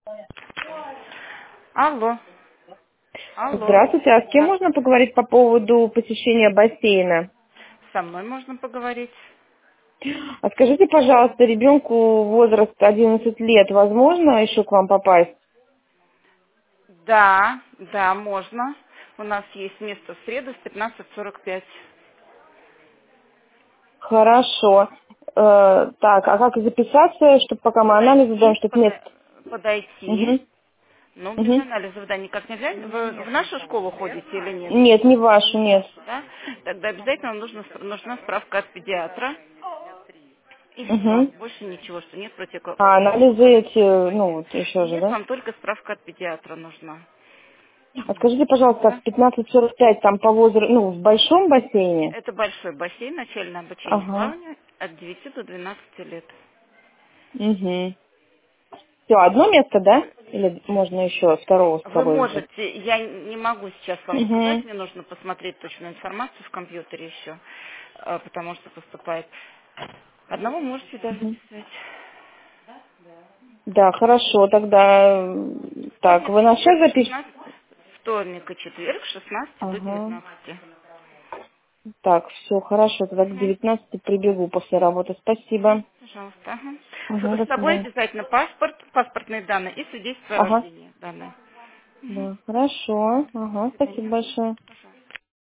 Алло. Алло. Здравствуйте, а с кем Да. можно поговорить по поводу посещения бассейна? Со мной можно поговорить? А скажите, пожалуйста, ребенку возраст 11 лет, возможно еще к вам попасть? Да, да, можно. У нас есть место в среду в 15:45. Хорошо. Так, а как записаться, чтобы пока мы анализы даем, Подойти, чтобы нет? подойти. Угу. Ну, без Угу. анализов, да, никак нельзя. Вы в нашу школу ходите или нет? Нет, не вашу, нет. Да? Тогда обязательно нужна справка от педиатра. И все. Угу. Больше ничего, что нет А анализы эти, ну, вот еще же, Нет, да? вам только справка от педиатра нужна. А скажите, пожалуйста, Да. в 15:45 там по возрасту, ну, в большом бассейне? Это большой бассейн, начальное обучение Ага. плаванию от 9 до 12 лет. Угу. Все, одно место, да? Или можно еще второго с Вы собой взять? можете, я не могу сейчас вам сказать, Угу. мне нужно посмотреть точную информацию в компьютере еще, потому что поступает. Одного можете даже Угу. записать. Да, хорошо, тогда так, Вторник вы и на шаг четверг запишите? 16, вторник и четверг с 16 до Ага. 19. Так, все, хорошо, тогда к Мгм. 19 прибегу после работы. Спасибо. Пожалуйста. Ага. Ага, С до собой свидания. обязательно паспорт, паспортные данные и свидетельство о Ага. рождении данные. Мгм. Да, хорошо. До Ага, спасибо свидания. большое. Пожалуйста.